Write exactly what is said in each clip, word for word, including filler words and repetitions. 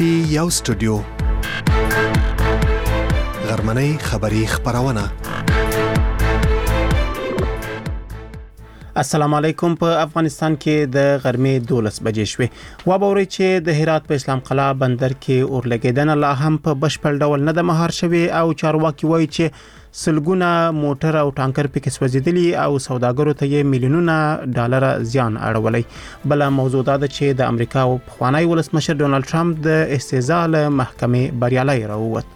پټي یو سټوډیو غرمنۍ خبری خبرونه. السلام علیکم. په افغانستان کې د غرمې دولس بجې شوې. وابوري چې د هرات په اسلام قلعه بندر کې اور لګیدنه لا هم په بشپړ ډول نه د مهار شوی او چارواکي وایي چې سلګونه موټر او ټانکر پکې سوځیدلي او سوداګرو ته یې میلیونونه ډالر زیان اړولي. بل موضوع دا ده چې د امریکا او خوانی ولسمشر ډونالد ټرمپ د استهزاء له محکمې بریالي راووت.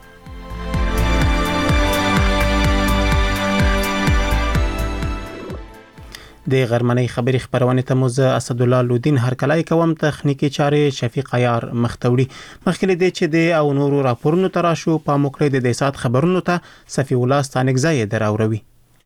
د غرمنۍ خبری خبرونه ته موزه اسد الله لودین هرکلای کوم تخنیکی چارې شفیق عیار مختوړي. مخکې دې چې د او نورو راپورونو تراشو په موکړه د سات خبرونو ته صفی الله ستانګزای دراوروي.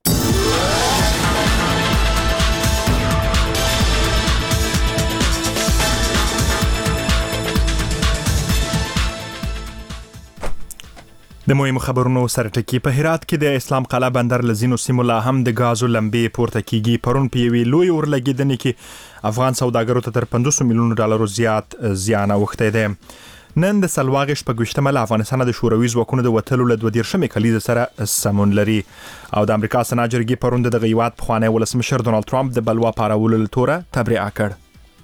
د مهمو خبرونو سره ټکی. په هرات کې د اسلام قلعه بندر لزینو سیمو لا هم د غازو لمبې پورته کیږي. پرون په یوې لوی اور لګیدنې کې افغان سوداګرو ته تر پنځوس میلیون ډالر زیات زیان اوښتی دی. نن د سلواغې شپږویشتمه له افغانستان د شوروي ځواکونو د وتلو له دوه دیرشمې کلیزې سره سمون لري او د امریکا سنا جرګې پرون د دغه هیواد پخوانی ولسمشر ډونالد ټرمپ د بلوا پارولو له توره تبرئه کړ.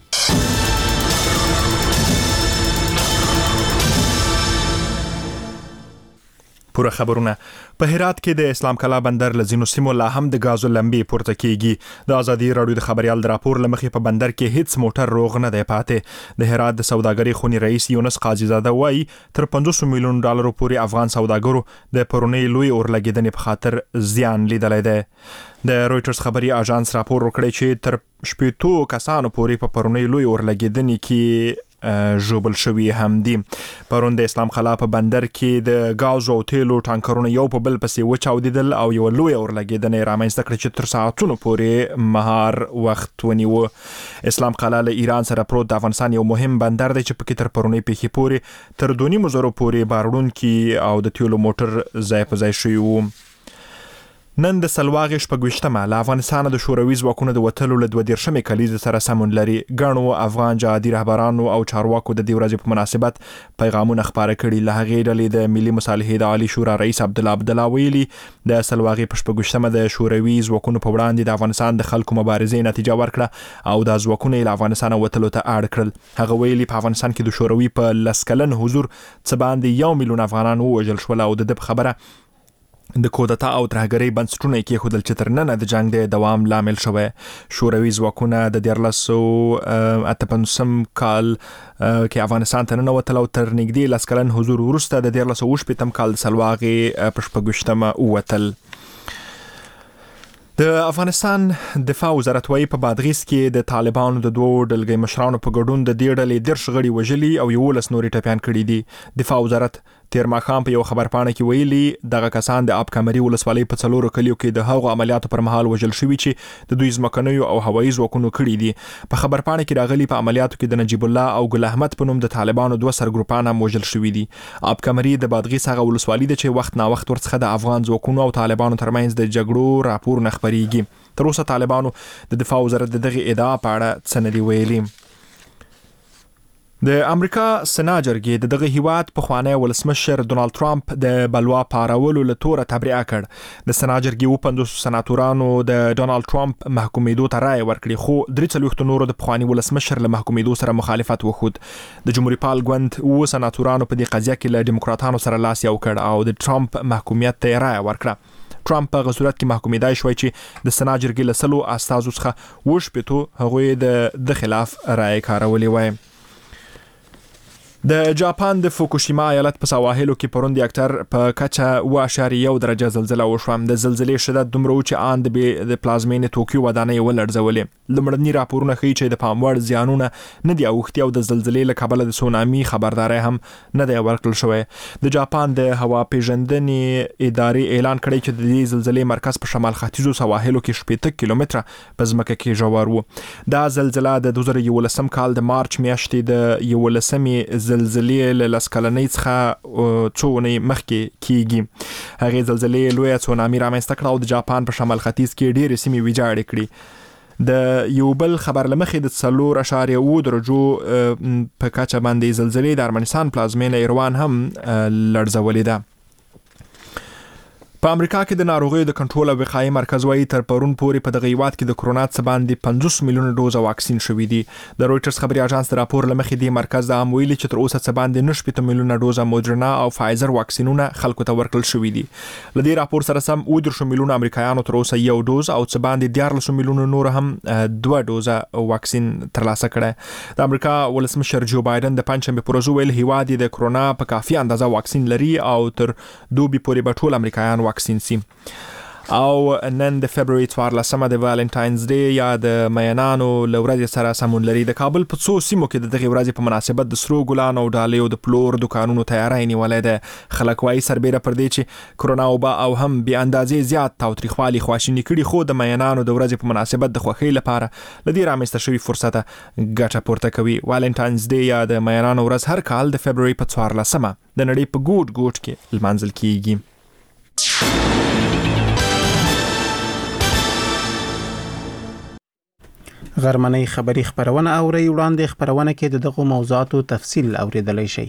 پوره خبرونه. په هرات کې د اسلام قلعه بندر لزینو سیمو لا هم د غازو لمبې پورته کیږي. د ازادي رادیو د خبريال د راپور لمخې په بندر کې هیڅ موټر روغ نه دی پاتې. د هرات د سوداګرۍ خونی رئیس یونس قاضي زاده وایي تر پنځوس میلیون ډالر پورې افغان سوداګرو د پرونی لوی اور لګیدنې په خاطر زیان لیدلی دی. د رويټرز خبري اژانس راپور ورکړی چې تر شپږ کسانو پورې په پرونی لوی اور لګیدنې کې جوبل شوی هم دي. پرون د اسلام قلعه په بندر کې د غاز او تیلو ټانکرونه یو په بل پسې وچاودیدل او یو لوی اور لګیدنې رامنځته کړې چې تر ساعتونو پورې مهار وخت ونیو. اسلام قلعه له ایران سره پروت د افغانستان یو مهم بندر دی چې پکې تر پرونی پیښې پورې تر دونی مزرو پورې باروړونکي او د تیلو موټر ځای په ځای شوی وو. نن د سلواغې شپږویشتمه له افغانستان د شوروي ځواکونو د وتلو له دوه دیرشمې کلیزې سره سمون لري. ګڼو افغان جهادي رهبرانو او چارواکو د دې ورځې په مناسبت پیغامونه خپاره کړي. له هغې ډلې د ملي مصالحې د عالی شورا رئیس عبدالله عبدالله ویلي د سلواغې په شپږویشتمه د شوروي ځواکونو په وړاندې د افغانستان د خلکو مبارزې نتیجه ورکړه او د ځواکونو له افغانستان وتلو ته اړ کړل. هغه ویلي په افغانستان کې د شوروي په لس کلن حضور څه باندې یو میلیون افغانان ووژل شول او د دې خبره د کودتا او ترهګرۍ بنسټونه کې خودل چې تر نن د جنگ د دوام لامل شوی. شوروي ځواکونه د دیارلس سوه اته پنځوسم کال کې افغانستان ته ننوتل او تر نږدې لس کلن حضور وروسته د دیارلس سوه شپږم کال د سلواغې په شپږویشتمه ووتل. د افغانستان دفاع وزارت وايي په بادغیس کې د طالبانو د دوه ډلګۍ مشرانو په ګډون د دې ډلې دیرش غړي وژلي او یولس نورې ټپیان کړي دي. دفاع وزارت تیر ماښام په یو خبرپاڼه کې ویلي دغه کسان د اب کمري ولسوالۍ په څلورو کلیو کې د هغو عملیاتو پر مهال وژل شوي چې د دوی ځمکنیو او هوایي ځواکونو کړي دي. په خبرپاڼه کې راغلي په عملیاتو کې د نجیب الله او ګل احمد په نوم د طالبانو دوه سرګروپان هم وژل شوي دي. اب کمري د بادغیس هغه ولسوالۍ ده چې وخت نا وخت ورڅخه د افغان ځواکونو او طالبانو ترمنځ د جګړو راپور نه خبريږي. تر اوسه طالبانو د دفاع وزارت دغه ادعا په اړه څه نه دی ویلي. د امریکا سنا جرګې د دغه هیواد پخوانی ولسمشر ډونالد ټرمپ د بلوا پارولو له توره تبرئه کړ. د سنا جرګې و پنځوس سناتورانو د ډونالد ټرمپ محکومېدو ته رایه ورکړي خو درې څلوېښتو نورو د پخوانی ولسمشر له محکومېدو سره مخالفت وښود. د جمهوریت پال ګوند و سناتورانو په دې قضیه کې له ډیموکراتانو سره لاس یو کړ او د ټرمپ محکومیت ته رایه ورکړه. ټرمپ په غصورت کې محکومېدای شوی چې د سنا جرګې له سلو استازو څخه و شپېتو هغوی د د خلاف رایه کارولې وای. د جاپان د فوکوشیما ایالت په سواحلو کې پرون د اکتر په کچه و اشاریه یو درجه زلزله وشوه. د زلزلې شدت دومره و چې آن د د پلازمینې توکیو ودانۍ ولړزولې. لومړني راپورونه ښیي چې د پام وړ زیانونه نه دي اوښتي او د زلزلې له کبله د سونامي خبرداری هم نه دی ورکړل شوی. د جاپان د هوا پیژندنې ادارې اعلان کړی چې د دې زلزلې مرکز په شمال ختیځو سواحلو کې شپېته کیلومتره په ځمکه کې ژور و. دا زلزله د دوه زره یولسم کال د مارچ میاشتې د یولسمې زلزلې له لس کلنۍ څخه څو اونۍ مخکې کیږي. هغې زلزلې لویه سونامي رامنځته کړه او د جاپان په شمال ختیځ کې ډېرې سیمې ویجاړې کړي. د یو بل خبر لمخې د څلور اشاریه اووه درجو په کچه باندې زلزلې د ارمنستان پلازمینه ایروان هم لړزولې ده. په امریکا کې د ناروغیو د کنټرول او وقایې مرکز وايي تر پرون پورې په دغه هیواد کې د کرونا څخه باندې پنځوس میلیونه ډوزه واکسین شوې دي. د رويټرز خبري اژانس د راپور لمخې دی مرکز د امویل چې تر اوسه څخه باندې نه شپږ میلیونه ډوزه موډرنا او فایزر واکسینونه خلکو ته ورکړل شوې دي. لدې راپور سره سم اووه دېرش میلیونه امریکایانو تر اوسه یو ډوز او څخه باندې دیارلس میلیونه نور هم دوه ډوزه واکسین ترلاسه کړي. د امریکا ولسمشر جو بایدن د پنځمبه پر ورځ ویل هیواد د کرونا په کافي اندازه واکسین لري او تر دوبي پورې به ټول امریکایان واکسین سي. او نن د فبراير څوارلسمه د والنټاینز ډے یا د مینانو لورځ سره سمون لري. د کابل په څو سیمو کې د دغه ورځې په مناسبت د سرو ګلانو او ډالیو د پلور دکانونو تیاری نیولې ده. خلک وايي سربېره پر دې چې کرونا او با او هم بیا اندازې زیات تاوتریخوالي خواشینی کړي خو د مینانو د ورځې په مناسبت د خوښۍ لپاره لدې رامنځته شوی فرصت ګټه پورته کوي. والنټاینز ډے یا د مینانو ورځ هر کال د فبراير په څوارلسمه د نړۍ په ګوټ ګوټ کې لمانځل کیږي. غرمنۍ خبری خبرونه اوري وړاندې خبرونه کې د دغه موضوعاتو تفصیل اوریدلای شي.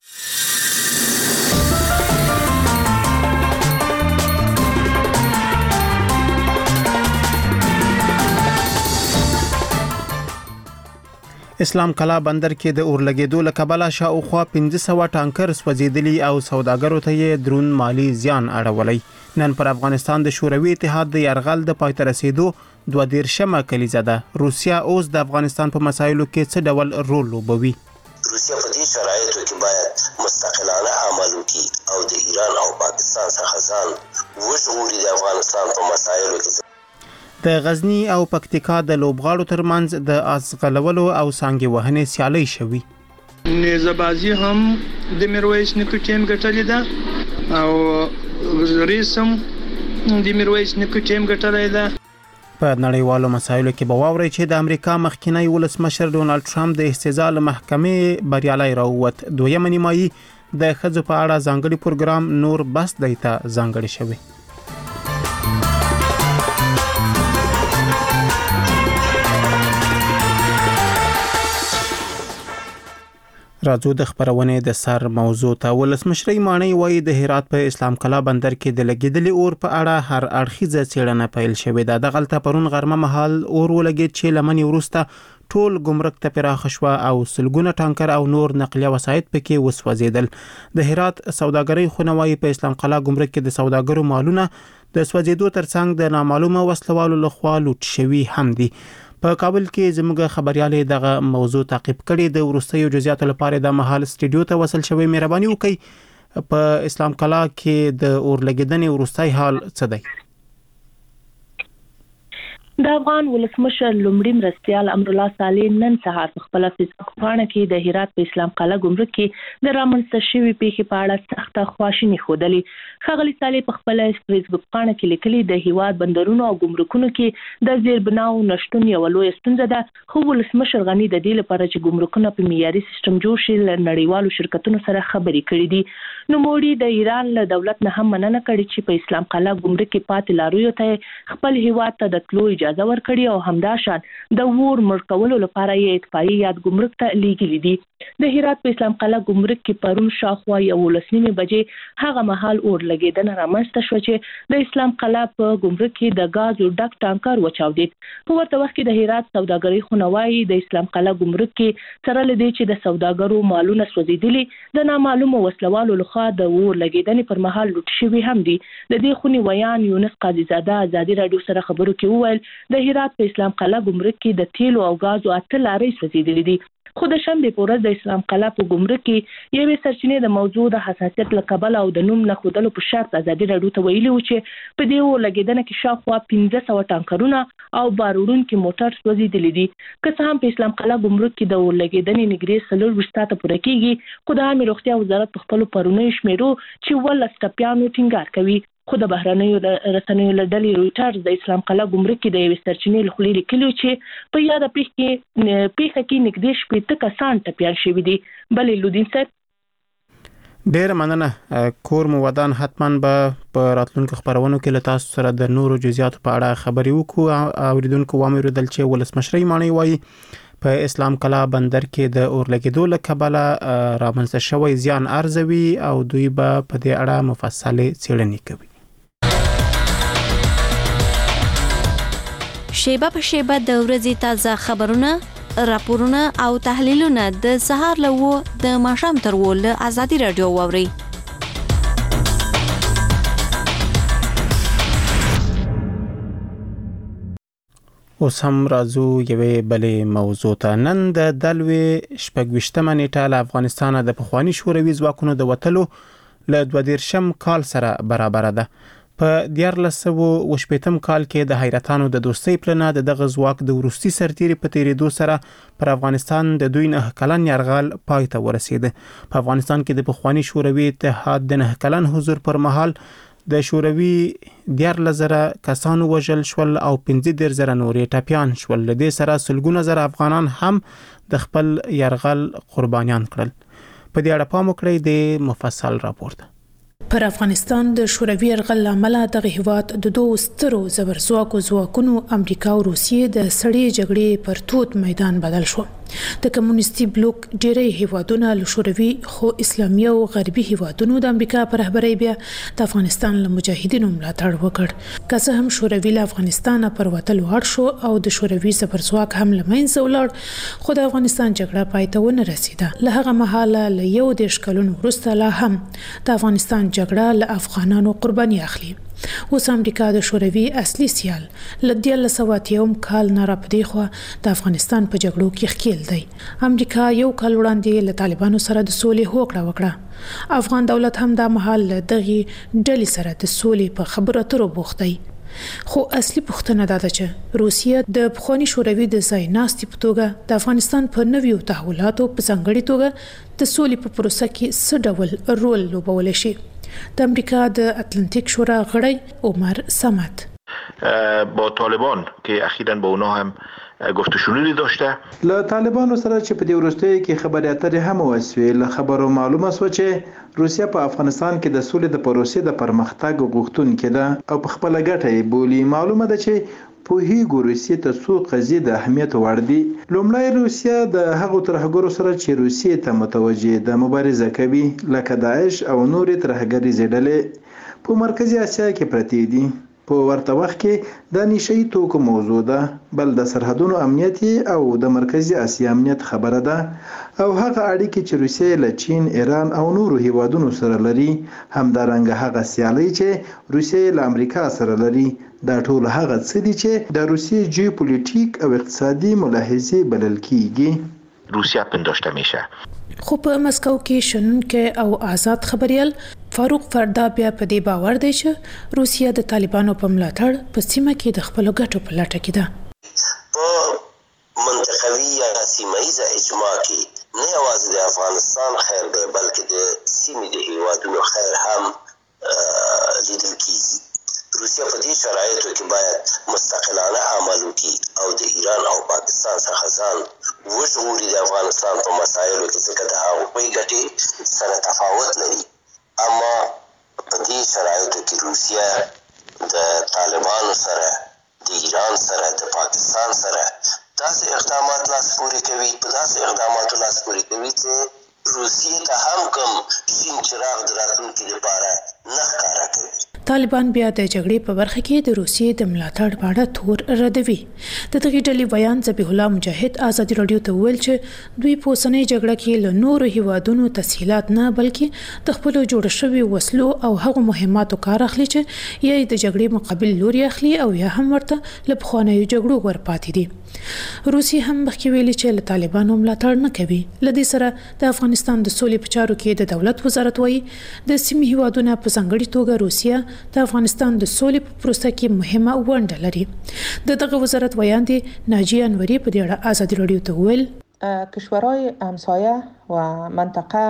اسلام کلا بندر کې د اورلګېدو له کبله شاوخوا پنځه سوه ټانکر سوځېدلي او سوداګرو ته یې درون مالی زیان اړولی. نن پر افغانستان د شوروي اتحاد د یرغل د پای ته رسیدو دوه دیرشمه کلیزه ده. روسیا اوس د افغانستان په مسایلو کې څه ډول رول لوبوي؟ روسیا په دې شرایطو کې باید مستقلانه عمل وکړي او د ایران او پاکستان څخه ځان وژغوري. د افغانستان په مسایلو کې د غزنی او پکتیکا د لوبغاړو ترمنځ د ازغلولو او سانګي وهنې سیالي شوي. نیزه‌بازي هم د میرویس نیکو ټیم ګټلې ده او ریسم د میرویس نیکو ټیم ګټلې ده. په نړیوالو مسایلو کې به واوري چې د امریکا مخکینی ولسمشر ډونالد ټرمپ د استیزا له محکمې بریالي راووت. دویمه نیمایي د ښځو په اړه ځانګړي پروګرام نور بس دیتا ځانګړي شوی. راځو د خبرونه د سر موضوع ته. ولسمشر مانی وایي د هرات په اسلام کلا بندر کې د لګیدلي اور په اړه هر اړخیزه څېړنه پیل شوې ده. د غلطه پرون غرمه مهال اور ولګید چې لمنې ورسته ټول ګمرک ته پراخ شو او سلګونه ټانکر او نور نقلیه وسایط پکې وسوځیدل. د هرات سوداګرۍ خونوي په اسلام کلا ګمرک کې د سوداګرو مالونه د سوځیدو ترڅنګ د نامعلومه وسلوالو لخوا لوټ شوي هم دي. په کابل کې زموږ خبريالې دغه موضوع تعقیب کړي. د ورستیو جزئیاتو لپاره د محل سټډیو ته وصل شوی. مهرباني وکړئ په اسلام کلا کې د اور لګیدنې ورستای حال څه دی؟ د افغان ولسمشر لومړي مرستيال امرالله صالح نن سهار په خپل فیسبوک پاڼه کې د هرات په اسلام کلا ګمرک کې د رامنځته شوی پیښې په اړه سخته خواشیني ښودلې. ښاغلي صالح په خپل فیسبوک پاڼه کې لیکلي د هیواد بندرونو او ګمرکونو کې د زیربناو نشټون یو لوی ستونزه ده. خو ولسمشر غني د دې لپاره چې ګمرکونه په معیاري سیستم جوړ شي له نړیوالو شرکتونو سره خبرې کړې دي. نو موړي د ایران له دولت نه هم مننه کړې چې په اسلام کلا ګمرک کې پاتې لارویو ته خپل هیواد ته د تلو اجازه ورکړي او همداشان د ور مرکولو لپاره یې اطفائي یاد ګمرک ته لیږلي دي. د هرات په اسلام کلا ګمرک کې پرون شاوخوا یولس نیمې بجې هغه مهال اور لګیدنه رامنځته شوه چې د اسلام کلا په ګمرک کې د غازو ډک ټانکر وچاودید. په ورته وخت کې د هرات سوداګرۍ خونوي د اسلام کلا ګمرک کې سره لدی چې د سوداګرو مالونه سوځیدلي د نامعلومه وسلوالو لخوا د اور لګیدنې پر مهال لوټ شوي هم دي. د دې خونی ویان یونس قاضي زاده ازادي رادیو سره خبرو کې وویل د هرات په اسلام کلا ګمرک کې د تیلو او غازو اته لارې سوځیدلې دي. خو د شنبه په ورځ د اسلام کلا په ګمرک کې یوې سرچینې د موضوع د حساسیت له کبله او د نوم نه خودلو په شرط ازادي رادیو ته ویلي و چې په دې اور لګیدنه کې شاوخوا پنځه سوه ټانکرونه او باروړونکي موټر سوځیدلي دي. که څه هم په اسلام کلا ګمرک کې د اور لګیدنې نږدې څلور ویشت ساعته پوره کیږي خو د عامه روغتیا وزارت په خپلو پرونیو شمیرو چې ولس ټپیانو ټینګار کوي. خو د بهرنیو رسنیو له ډلې رویټرز د اسلام کلا ګمرک کې د یوې سرچینې له خولې لیکلي چې په یاده پیښه کې پیښه کې نږدې شپېته کسان ټپیان شوي دي. بلې لودین صاحب ډیر مننه کور مو ودان. حتما به په راتلونکو خبرونو کې له تاسو سره د نورو جزئیاتو په اړه خبرې وکړو. اوریدونکو وامر دل چې ولسمشر مانی وایي په اسلام کلا بندر کې د اورلګیدو له کبله رامنځته شوی زیان ارزوي او دوی به په دې اړه مفصله څېړنې کوي. شیبه په شیبه د ورځې تازه خبرونه، راپورونه او تحلیلونه د سهار له و د ماښام تر و له ازادي رادیو واوري. اوس هم راځو یوې بلې موضوع ته. نن د دلوي شپږویشتمه نیټه له افغانستانه د پخوانی شوروي ځواکونو د وټلو له دوه دیرشم کال سره برابر ده. په دیارلس سوه اوه شپیتم کال کې د حیرتانو د دوستۍ پلنه د دغه ځواک د وروستي سرتیري په تیریدو سره پر افغانستان د دوی نه کلن یرغل پای ته ورسید. په افغانستان کې د پخوانی شوروي اتحاد د نه کلن حضور پر مهال د شوروي دیارلس زره کسانو وژل شول او پنځه دېرش زره نورې ټپیان شول. له دې سره سلګونه زره افغانان هم د خپل یرغل قربانیان کړل. په دې اړه پام وکړئ د مفصل راپور. پر افغانستان د شوروي یرغل لامل د هیواد د دوه سترو زبرځواکو ځواکونو امریکا او روسیې د سړې جګړې پر توت میدان بدل شو. د کمونیستي بلوک ډېری هیوادونه له شوروي خو اسلامي او غربي هیوادونو د امریکا پر رهبرۍ بیا د افغانستان له مجاهدینو ملاتړ وکړ. که څه هم شوروي له افغانستان پر وتلو اړ شو او د شوروي زبرځواک هم له منځه ولاړ، خو د افغانستان جګړه پای ته ونه رسیده. له هغه مهاله له یو دېرش کلونو وروسته لا هم د افغانستان جګړه له افغانانو قرباني اخلي. اوس امریکا د شوروي اصلي سیال له دیارلس سوه اتیا کال نه راپدې خو د افغانستان په جګړو کې ښکیل دی. امریکا یو کال وړاندې له طالبانو سره د سولې هوکړه وکړه. افغان دولت هم د مهال دغه ډلې سره د سولې په خبرو اترو بوخت دی. خو اصلي پوښتنه دا ده چې روسیه د پخوانی شوروي د ځای ناستي په توګه د افغانستان په نویو تحولاتو په ځانګړي توګه د سولې په پروسه کې څه ډول رول لوبولی شي. د امریکا د اتلانتیک شورا غړی عمر صمد با طالبان که اخیراً با اونها هم گفت و شنودی داشته. له طالبانو سره چې په دې وروستیو کې خبرې اترې هم وشوې. له خبرو معلومه شوه چې روسیه په افغانستان کې د سولې د پروسې د پرمختګ غوښتونکې ده او په خپله ګټه یې بولي. معلومه ده چې پوهیږو روسیې ته څو قضیې د اهمیت وړ دي. لومړی روسیه د هغو ترهګرو سره چې روسیې ته متوجه ده مبارزه کوي، لکه داعش او نورې ترهګریزې ډلې په مرکزي اسیا کې پرتې دي. په ورته وخت کې د نشهیي توکو موضوع ده، بل د سرحدونو امنیت او د مرکزي اسیا امنیت خبره ده، او هغه اړیکې چې روسیه له چین، ایران او نورو هیوادونو سره لري، همدارنګه هغه سیالۍ چې روسیه له امریکا سره لري. دا ټول هغه څه دي چې د روسیې جیوپولیټیک او اقتصادي ملاحظې بلل کیږي. روسیه پنداشته میشه. خو په مسکو کې شنونکي او آزاد خبريال فاروق فردا بیا په دې باور دی چې روسیه د طالبانو په ملاتړ په سیمه کې د خپل ګټو په لټه کې ده. په منطقوي یا سیمایي اجماع کې نه یوازې د افغانستان خیر دی بلکې د سیمې د هیوادونو خیر هم لیدل کیږي. روسیه په دې شرایطو کې باید مستقلانه عمل وکړي او د ایران او پاکستان څخه ځان وژغوري. د افغانستان په مسایلو کې ځکه د هغوی ګټې سره تفاوت لري، اما په دې شرایطو کې روسیه د طالبانو سره، د ایران سره، د پاکستان سره داسې اقدامات لاس پورې کوي، په داسې اقداماتو لاس پورې کوي چې روسیې ته هم کوم شین چراغ د راتلونکي لپاره نه ښکاره کوي. طالبان بیا د جګړې په برخه کې د روسیې د ملاتړ په اړه تور ردوي. د دغې ډلې ویان ذبیح الله مجاهد ازادي رادیو ته ویل چې دوی په اوسنۍ جګړه کې له نورو هیوادونو تسهیلات نه بلکې د خپلو جوړ شوي وسلو او هغو مهماتو کار اخلي چې یا د جګړې مقابل لوري اخلي او یا هم ورته له پخوانیو جګړو ورپاتې دي. روسیې هم مخکې ویلي چې له طالبانو ملاتړ نه کوي. له دې سره د افغانستان د سولې په چارو کې د دولت وزارت وایي د سیمې هیوادونه په ځانګړي توګه روسیه د افغانستان د سولې په پروسه کې مهمه ونډه لري. د دغه وزارت ویان دي ناجیه انوري په دې اړه ازادي رادیو ته ویل کشورهای همسایه و منطقه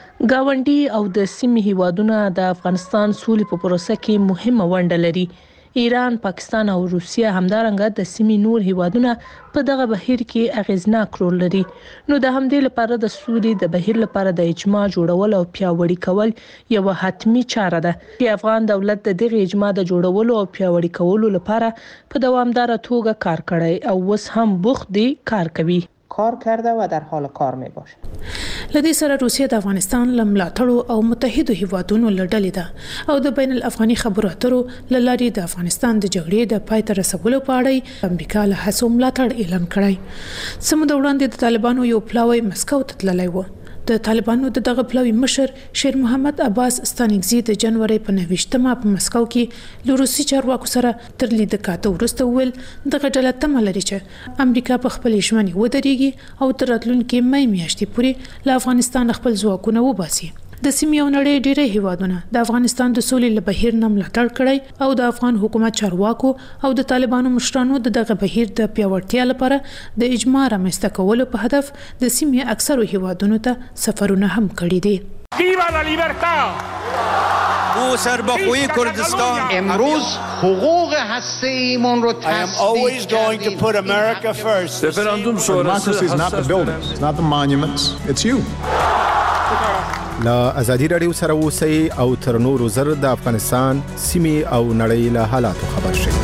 گاونډي او د سیمې هیوادونه د افغانستان سولې په پروسه کې مهمه ونډه لري. ایران، پاکستان او روسیه همدارنګه د سیمې نور هیوادونه په دغه بهیر کې اغیزناک رول لري. نو د همدې لپاره د سولې د بهیر لپاره د اجماع جوړول او پیاوړي کول یو حتمی چاره ده چې افغان دولت د دغه اجماع د جوړولو او پیاوړي کولو لپاره په دوامدار توګه کار کړی او اوس هم بوخت دی کار کوي. کار کرده و در حال کار می باشه. لدې سره روسیه د افغانستان لملاتړو او متحدو هیوادونو لړلې ده او د بین الافغاني خبرو اترو لاري د افغانستان د جګړې د پای ته رسولو په اړه امریکا له هڅو ملاتړ اعلان کړی. سمو د وړاندې د طالبانو یو پلاوی مسکو ته تللی و. د طالبانو د دغه پلاوی مشر شیر محمد عباس ستانکزي د جنوري په نوښتمه په مسکو کې له روسي چارواکو سره تر لیدو کاته ورسته ویل دغه ډله تمه لري چې امریکا په خپل ژمنې ودرېږي او تر راتلونکي مې میاشتې پورې له افغانستان خپل ځواکونه وباسي. د سیمې او نړۍ ډېری هیوادونه د افغانستان د سولې له بهیر نه ملاتړ کړی او د افغان حکومت چارواکو او د طالبانو مشرانو د دغه بهیر د پیاوړتیا لپاره د اجماع رامنځته کولو په هدف د سیمې اکثرو هیوادونو ته سفرونه هم کړي دي. ویوا لا لیبرتا او سربخوی کردستان امروز حقوق هسته‌ایمون رو I am always going to put America first. Referendum democracy is not the buildings, it's not the monuments, it's you. لا ازادي رادیو سره اوسئ او تر نورو زر د افغانستان سیمې او نړۍ له حالاتو خبر شئ.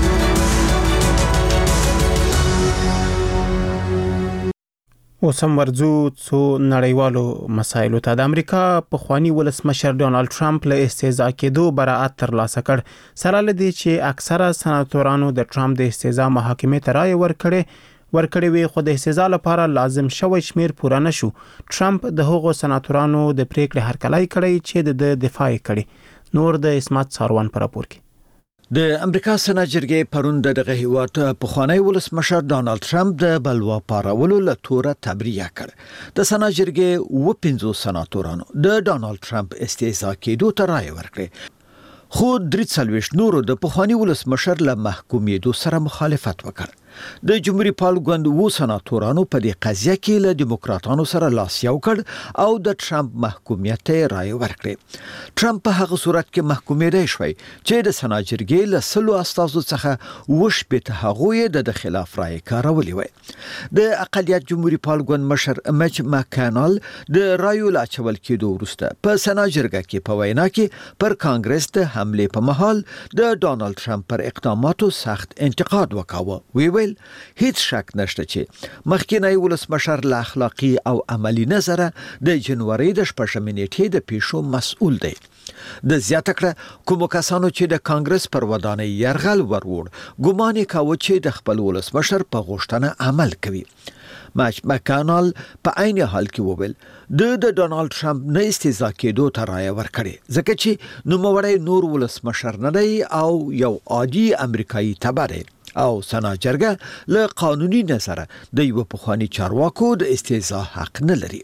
اوس هم ورځو څو نړیوالو مسایلو ته. د امریکا پخوانی ولسمشر ډونالد ټرمپ له استهزاء کېدو براءت ترلاسه کړ سره لدی چې اکثره سناتورانو د ټرمپ د استهزاء محاکمې ته رائے ورکړې ورکړې وي خو د استهزاء لپاره لازم شوی شمیر پوره نشو. ټرمپ د هغو سناتورانو د پریکړې هرکلی کړی چې د دفاع کړي. نور د اسمت ساروان پر راپور کې د امریکا سېنات جرګې پرون دغه هیواد پخوانی ولسمشر ډونالد ټرمپ د بلوا پارولو له توره تبرئه کړ. د سېنات جرګې و پنځو سناتورانو د ډونالد ټرمپ استهزاء کېدو ته رائے ورکړه خو درې څلوېښت نورو د پخوانی ولسمشر له محکومېدو سره مخالفت وکړ. د جمهوریت پال ګوند و سناتورانو په دې قضیه کې له دیموکراتانو سره لاس یو کړ او د ټرمپ محکومیت ته رائے ورکړه. ټرمپ په هغه صورت کې محکومېدای شوی چې د سېنات جرګې له سلو استازو څخه وشپېته هغوی د خلاف رائے کارولې وای. د اقلیت جمهوریت پال ګوند مشر میچ مکانل د رایو لا چول کېدو وروسته په سېنات جرګه کې په وینا کې پر کانګرس د حمله په محل د ډونالد ټرمپ پر اقداماتو سخت انتقاد وکاوه. وی ویل هیڅ شک نشته چې مخکینی ولسمشر له اخلاقی او عملی نظره د جنوري د شپږمې نیټې د پیښو مسؤل دی. د زیاته کړه کوم کسانو چې د کانګرس پر ودانۍ يرغل ورور ګومان کاوه چې د خپل ولسمشر په غوښتنه عمل کوي. ماچ مکانال په عین حال کې وویل د د ډونالد ټرمپ نه استهزاء کېدو ته رائے ورکړي ځکه چې نوموړی نور ولسمشر نه دی او یو عادي امریکایي تبع دی او سېنات جرګه له قانوني نظره د یو پخوانی چارواکو د استهزاء حق نه لري.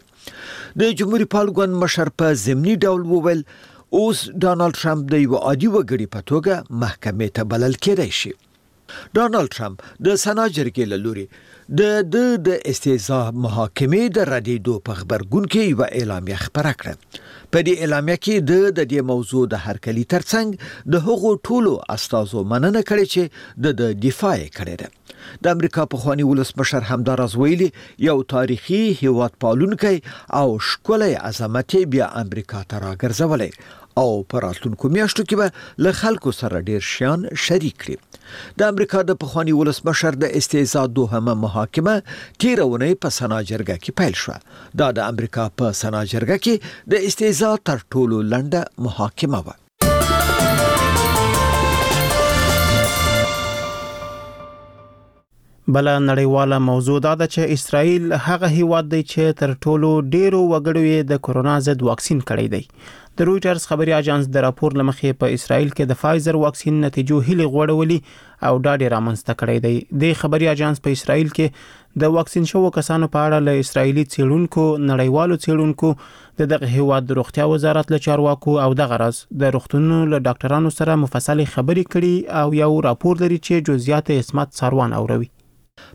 د جمهوریت پال ګوند مشر په ضمني ډول وویل اوس ډونالد ټرمپ د یو عادي وګړي په توګه محکمې ته بلل کېدای شي. ډونالد ټرمپ د سېنات جرګې له لوري د د د استهزاء محاکمې د ردېدو په خبرګون کې یو اعلامیه خپره کړه. په دې اعلامیه کې د د دې موضوع د هرکلی ترڅنګ د هغو ټولو استازو مننه کړې چې د د دفاع کړې ده. د امریکا پخوانی ولسمشر همداراز ویلي یو تاریخي هیواد پالونکی او ښکلی عظمت بیا امریکا ته راګرځولی او په راتلونکو میاشتو کې به له خلکو سره ډیر شیان شریک کړي. د امریکا د پخوانی ولسمشر د استهزاء دوهمه محاکمه تیر اونۍ په سېنات جرګه کې پیل شوه. دا د امریکا په سېنات جرګه کې د استهزاء تر ټولو لنډه محاکمه وه. بل نړیواله موضوع دا ده چې اسرائیل هغه هیواد دی چې تر ټولو ډیرو وګړو د کورونا ضد واکسین کړی دی. د رويټرز خبري اژانس د راپور لمخې په اسرائیل کې د فایزر واکسین نتیجو هلي غوړولي او ډاډ رامنځته کړی دی. د خبري اژانس په اسرائیل کې د واکسین شوو کسانو په اړه له اسرایلی څېړونکو نړیوالو څېړونکو د دغه هیواد د روغتیا وزارت له چارواکو او د غرض د روغتونونو له ډاکټرانو سره مفصل خبري کړي او یو راپور لري چې جزئیات اسمت ساروان اوروي.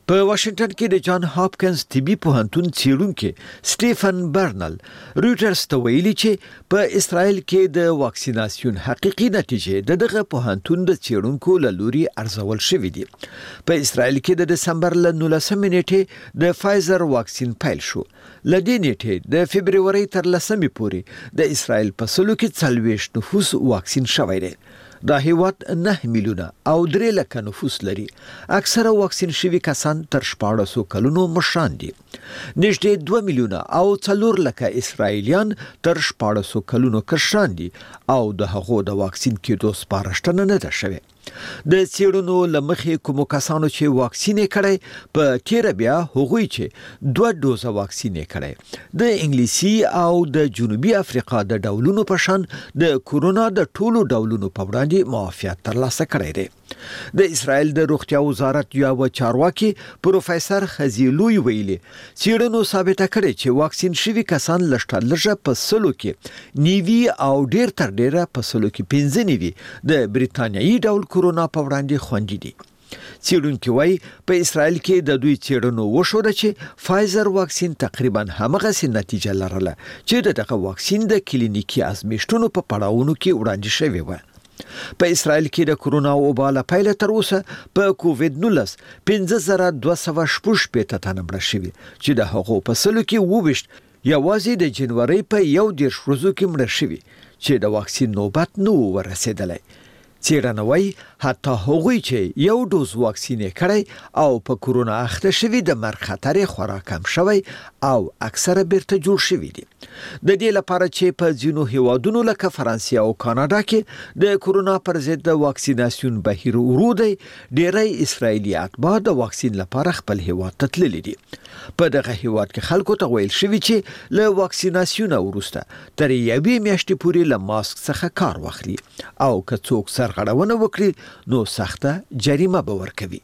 په واشنگټن کې د جان هاپکینز طبي پوهنتون څېړونکي سټيفن برنل رويټرز ته ویلي چې په اسرائیل کې د واکسیناسیون حقيقي نتیجې د دغه پوهنتون د څېړونکو له لوري ارزول شوې دي. په اسرائیل کې د دسمبر ل نولسمې نیټې د فایزر واکسین پیل شو. ل دې نیټې د فبرवरी تر لسمې پورې د اسرائیل په سلو کې څلوېښت نفوس واکسین شوی دی. دا هیواد نه میلیونه او درې لکه نفوس لري. اکثره واکسین شوي کسان تر شپاړس کلونو مشران دي. نږدې دوه میلیونه او څلور لکه اسرائیلیان تر شپاړس کلونو کشران دي او د هغو د واکسین کېدو سپارښتنه نه ده شوې. د څېړنو لمخې کوم کسانو چې واکسین کړي په تیر بیا هغوی چې دوه دوزه واکسین کړي د انګلیسي او د جنوبي افریقا د ډولونو په شان د کورونا د ټولو ډولونو په وړاندې معافیت ترلاسه کړی دی. د اسرائیل د روغتیا وزارت یو چارواکي پروفیسور خزیلوی ویلي څېړنو ثابته کړې چې واکسین شوي کسان لږ لږه په سلو کې نیوي او ډیر تر ډیره په سلو کې پنځه نیوي د بریتانیایي ډول کورونا په وړاندې خوندي دي. څېړونکي وایي په اسرائیل کې د دوی څېړنو وښوده چې فایزر واکسین تقریبا همغسې نتیجه لرله چې د دغه واکسین د کلینیکي ازمېښتونو په پړاوونو کې وړاندې شوې وه. په اسرائیل کې د کورونا وبا له پیله تر اوسه په کووډ نولس پنځه زره دوه سوه شپږ شپېته تنه مړه شوي چې د هغو په سلو کې اووه ویشت یوازې د جنوري په یو دېرش ورځو کې مړه شوي چې د واکسین نوبت نه و ورسېدلی. څېړنه وایي حتی هغوی چې یو ډوز واکسین کړی او په کورونا اخته شوي د مرګ خطر یې خورا کم شوی او اکثره بیرته جوړ شوي دي. د دې لپاره چې په ځینو هیوادونو لکه فرانسې او کاناډا کې د کورونا پر ضد د واکسیناسیون بهیر ورو دی، ډېری اسرائیلي اتباع د واکسین لپاره خپل هیواد ته تللي دي. په دغه هیواد کې خلکو ته ویل شوي چې له واکسیناسیون وروسته تر یوې میاشتې پورې له ماسک څخه کار واخلي او که څوک سرغړونه وکړي نو سخته جریمه به ورکوي.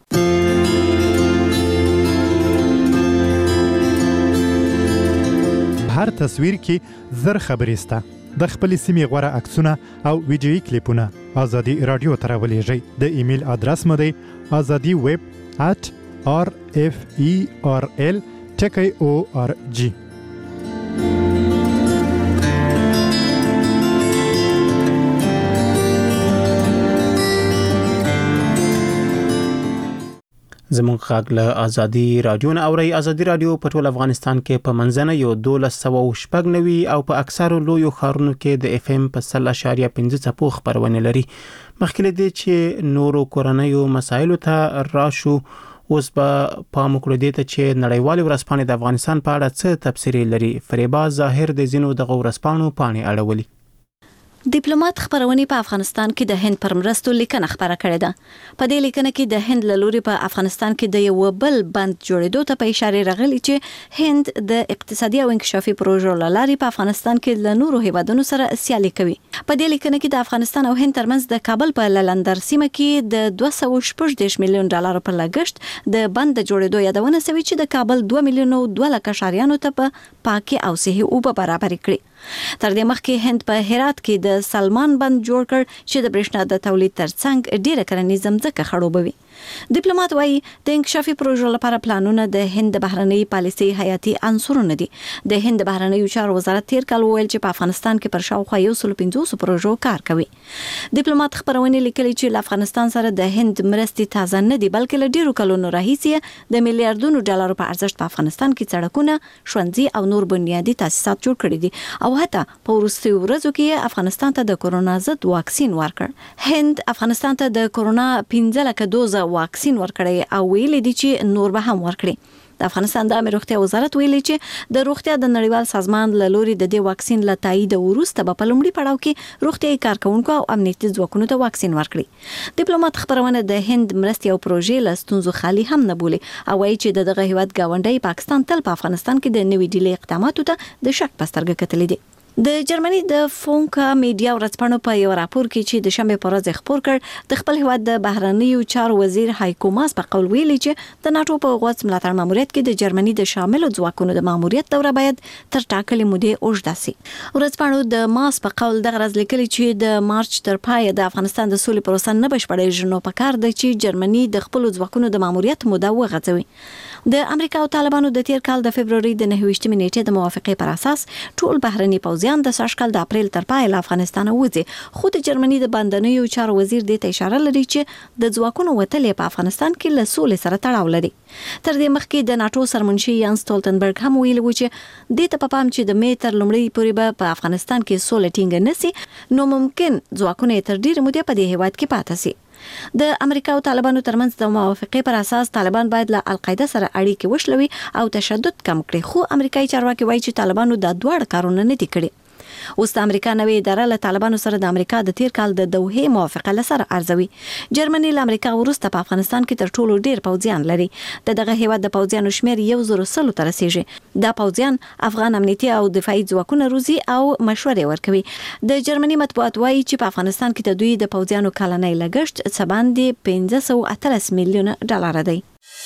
هر تصویر کې زر خبرې سته. د خپلې سیمې غوره عکسونه او ویډیویي کلیپونه ازادي رادیو ته راولېږئ. د ایمیل ادرس مو دی ازادي ویب ات آر اف ای آر ال ټکی او آر جی. زموږ غږ له ازادي رادیو نه اوري. ازادي رادیو په ټول افغانستان کې په منځنه یو دولس سوه شپږ نوي او په اکثرو لویو ښارونو کې د اف ام په سل اشاریه پنځه څپو خپرونه لري. مخکې له دې چې نورو کورنیو مسایلو ته راشو، اوس به پام وکړو دې ته چې نړیوالې ورځپاڼې د افغانستان په اړه څه تبصرې لري. فریبا ظاهر د ځینو دغه ورځپاڼو پاڼې اړولي. ډیپلوماټ خبرونه په افغانستان کې د هند پر مرستو لیکنه خبره کړې ده. په دې لیکنه کې د هند له لوري په افغانستان کې د یو بل بند جوړېدو ته په اشاره راغلي چې هند د اقتصادي او انکشافي پروژو لارې په افغانستان کې له نورو هیوادونو سره سیالي کوي. په دې لیکنه کې د افغانستان او هند ترمنځ د کابل په لندر سیمه کې د دوه سوه شپږ دېرش میلیون ډالر په لګښت د بند جوړېدو یادونه شوې چې د کابل دوه میلیونه دوه لکه شاریانو ته په پاکي او صحي اوبه برابر کړي. تر دې مخکې هند په هرات کې د سلمان بند جوړ کړ چې د برېښنا د تولید ترڅنګ ډیره کرنیزه ځمکه خړوبوي. ډیپلوماټ وايي د انکشافي پروژو لپاره پلانونه د هند د بهرنۍ پالیسۍ حیاتي عنصرونه دي. د هند بهرنۍ چارو وزارت تیر کال ویل چې په افغانستان کې پر شاوخوا یو سل پنځوس پروژو کار کوي. ډیپلوماټ خبرونه لیکلي چې له افغانستان سره د هند مرستې تازه نه دي، بلکې له ډیرو کلونو راهیسې د میلیارډونو ډالرو په ارزښت په افغانستان کې سړکونه، ښوونځي او نور بنیادي تاسیسات جوړ کړي دي او حتی په وروستیو ورځو کې افغانستان ته د کورونا ضد واکسین ورکړ. هند افغانستان ته د کورونا پنځه لکه دوزه واکسین ورکړي او ویل دي چې نور به هم ورکړي. د افغانستان د روغتیا وزارت ویلي چې د روغتیا د نړیوال سازمان له لوري د دې واکسین له تایید وروسته به په لومړي پړاو کې روغتیايي کارکونکو او امنیتي ځواکونو ته واکسین ورکړي. ډیپلوماټ خبرونه د هند مرستې او پروژې له ستونزو خالي هم نه بولي او وايي چې دغه هیواد ګاونډي پاکستان تل په افغانستان کې د نوې ډیلي اقداماتو ته د شک په سترګه کتلې دي. د جرمني د فونکا میډیا ورځپاڼو په یو راپور کې چې د شنبه پر ورځ خبر کړ د خپل هیواد د بهرنیو چارو وزیر هایکو ماس په قول ویلي چې د ناتو په غوښتنه ملاتړ ماموریت کې د جرمني د شاملو ځواکونو د ماموریت دوره باید تر ټاکلې مودې اوږده شي. ورځپاڼو د ماس په قول د غرض لیکلي چې د مارچ تر پای د افغانستان د سولې پروسه نه بشپړېږي، نو په کار دی چې جرمني د خپل ځواکونو د ماموریت موده وغځوي. د امریکا او طالبانو د تیر کال د فبرवरी د نهه ویشتمې نیټې د موافقې پر اساس ټول بهرني پوځیان د ساشکل د اپریل تر پای له افغانستان وځي، خو د جرمني د بندنیو چارو وزیر دې ته اشاره لري چې د ځواکونو وتلې په افغانستان کې له سولې سره تړاو لري. تر دې مخکې د ناتو سرمنشي یانس ستولتنبرګ هم ویلي و چې دې ته په پام چې د مې تر لومړۍ پورې به په افغانستان کې سولې ټینګه نشي، نو ممکن ځواکونه تر ډیرې مودې په دې هیواد کې پاتې شي. د امریکا او طالبانو ترمنځ د موافقې پر اساس طالبان باید له القاعده سره اړیکې وشلوي او تشدد کم کړي، خو امریکایي چارواکي وایي چې طالبانو دا دواړه کارونه نه دي کړي. اوس د امریکا نوې اداره له طالبانو سره د امریکا د تیر کال د دوحې موافقه لسره ارزوي. جرمني له امریکا وروسته په افغانستان کې تر ټولو ډیر پوځیان لري. د دغه هیواد د پوځیانو شمیر یو زر سلو ته رسیږي. دا پوځیان افغان امنیتي او دفاعي ځواکونه روزي او مشورې ورکوي. د جرمني مطبوعات وایي چې په افغانستان کې د دوی د پوځیانو کلنی لګښت څه باندې پنځه سوه اتلس میلیونه ډالر دی.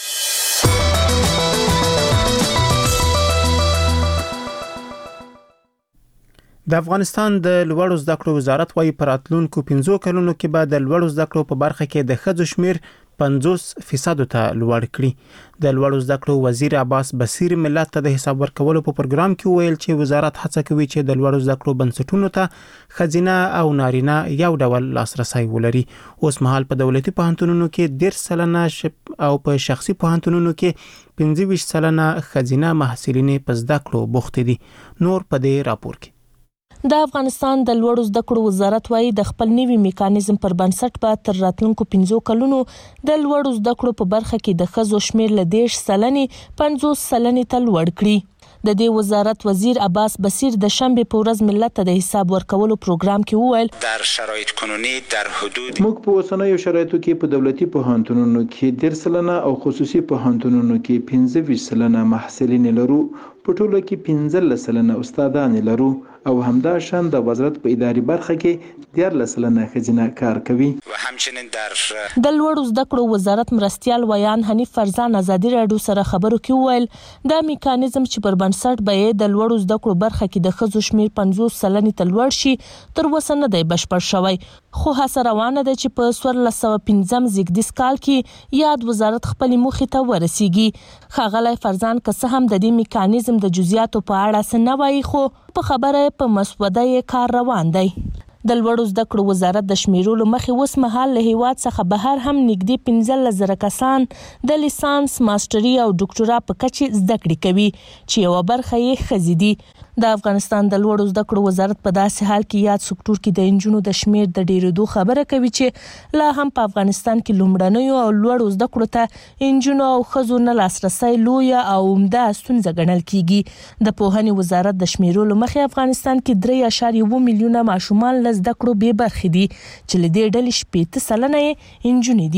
د افغانستان د لوړو زده کړو وزارت وايي په راتلونکو پنځو کلونو کې به د لوړو زده کړو په برخه کې د ښځو شمیر پنځوس فیصد ته لوړ کړي. د لوړو زده کړو وزیر عباس بصیر ملت ته د حساب ورکولو په پروګرام کې ویل چې وزارت هڅه کوي چې د لوړو زده کړو بنسټونو ته ښځینه او نارینه یو ډول لاسرسي ولري. اوس مهال په دولتي پوهنتونونو کې ډېر سلنه او په شخصي پوهنتونونو کې پنځه ویشت سلنه ښځینه محصلینې په زده کړو بوختې دي. نور په دې راپور کې د افغانستان د لوړو زده کړو وزارت وايي د خپل نوي میکانیزم پر بنسټ به تر راتلونکو پنځو کلونو د لوړو زده کړو په برخه کې د ښځو شمیر له دېرش سلنې پنځوس سلنې ته لوړ کړي. د دې وزارت وزیر عباس بصیر د شنبه په ورځ ملت ته د حساب ورکولو پروګرام کې وویل در شرایط قانوني در حدود موږ په اوسنیو شرایطو کې په دولتي پوهنتونونو کې ډېر سلنه او خصوصي پوهنتونونو کې پنځه ویشت سلنه محصلین لرو، په ټولو کې پنځلس سلنه استادان لرو او همدا شان د وزارت په اداري برخه کې دیارلس سلنه ښځینه کار کوي. و همچنین در د لوړو زده کړو وزارت مرستیال ویان حنیف فرزان ازادي راډیو سره خبرو کې وویل دا میکانیزم چې پر بنسټ به د لوړو زده کړو برخه کې د ښځو شمیر پنځوس سلنې ته لوړ شي تر اوسه نه دی بشپړ شوی، خو هڅه روانه ده چې په څوارلس سوه پنځم زیږدیز کال کې یاد وزارت خپل موخې ته ورسیږي. ښاغلی فرزان که څه هم د دې میکانیزم د جزئیاتو په اړه څه نه وایي، خو په خبره په مسوده یې کار روان دی. د لوړو زده کړو وزارت د شمیرولو مخې اوس مهال له هیواد څخه بهر هم نږدې پنځلس زره کسان د لیسانس، ماستري او ډاکټورا په کچې زده کړې کوي چې یوه برخه یې ښځې دي. د افغانستان د لوړو زده کړو وزارت په داسې حال کې یاد سکتور کې د انجونو د شمیر د ډیرېدو خبره کوي چې لا هم په افغانستان کې لومړنیو او لوړو زده کړو ته انجونو او ښځو نه لاسرسی لویه او عمده ستونزه ګڼل کیږي. د پوهنې وزارت د شمیرولو مخې افغانستان کې درې اعشاریه اووه میلیونه ماشومان له زده کړو بې برخې دي چې له دې ډلې شپېته سلنه یې انجونې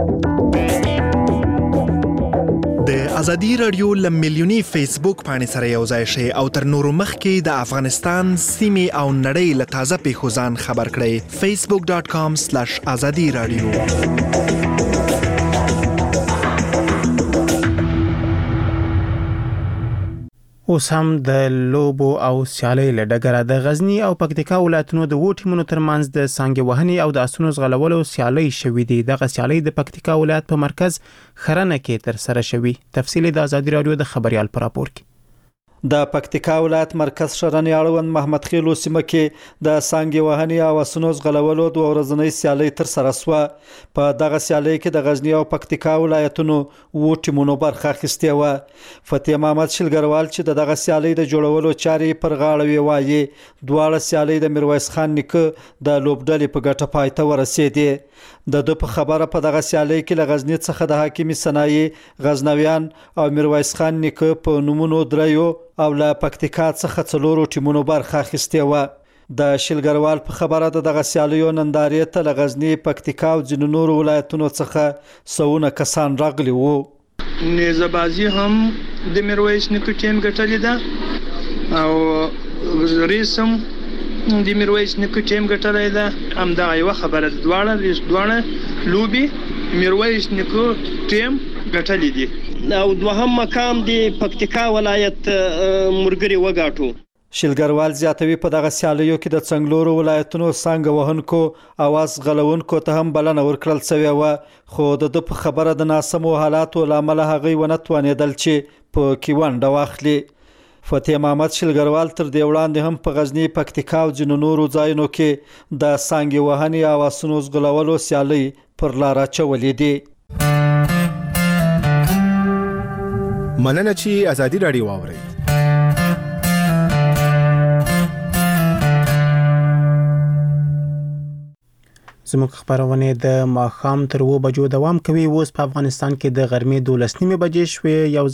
دي. د ازادي رادیو ل میلیونی فیسبوک باندې سره یو ځای شي او تر نورو مخکې د افغانستان سیمې او نړۍ له تازه پیښو ځان خبر کړئ. فیسبوک ډاٹ کام سلیش ازادي رادیو. اوس هم د لوبو او سیالۍ له ډګره د غزني او پکتیکا ولایتونو د وو ټیمونو ترمنځ د څانګې وهنې او د اسونو ځغلولو سیالۍ شوې دي. دغه سیالۍ د پکتیکا ولایت په مرکز خرنه کې تر سره شوې. تفصیل د ازادي رادیو د خبريال پر راپور کې. د پکتیکا ولایت مرکز شرنی اړوند محمد خیلو سیمه کې د سانګي وهنی او اسونو غلولو د ورځنۍ سیالۍ تر سره سو. په دغه سیالۍ کې د غزنی او پکتیکا ولایتونو وو ټیمونو برخه اخیستې و. فتح محمد شلګروال چې دغه سیالۍ د جوړولو چارې پر غاړه وی وایي دواړه سیالۍ د میرویس خان نیکه د لوبډلې په ګټه پای ته ورسېدې. د دو په خبره په دغه سیالۍ کې له غزنی څخه د حکیمي صنایع غزنویان او میرویس خان نیکه په نومونو دریو او له پکتیکا څخه څلورو ټیمونو برخه اخیستې و. د شلګروال په خبره د دغه سیالیو نندارې ته له غزنی، پکتیکا او ځینو نورو ولایتونو څخه سوونه کسان راغلي وو. نیزه بازی هم د میرویس نیکه ټیم ګټلې ده او ریسم د میرویس نیکه ټیم ګټلای ده. همدا یو خبره ده، دواړه دواړه لوبي میرویس نیکه ټیم ګټلې دي. او دوهم مقام د پکتیکا ولایت مرګري وګاټو. شلګروال زیاتوي په دغه سیالیو کې د څنګلورو ولایتونو څنګه وهونکو اواز غلونکو ته هم بلنه ورکړل شوې و، خو د د په خبره د ناسمو حالاتو لامل هغه ونه توانېدل چې په کې ونډه واخلي. فتح محمد شلګروال تر دې وړاندې هم په غزنی، پکتیکا او ځینو نورو ځایونو کې د څنګه وهنې او اسونو غلولو سیالي پر لار اچولې دي. مننه چې ازادي رادیو واوري. زموږ خبرونه د ماښام تر و بجو دوام کوي. اوس په افغانستان کې د غرمې دولس نیمه بجې شوې. یو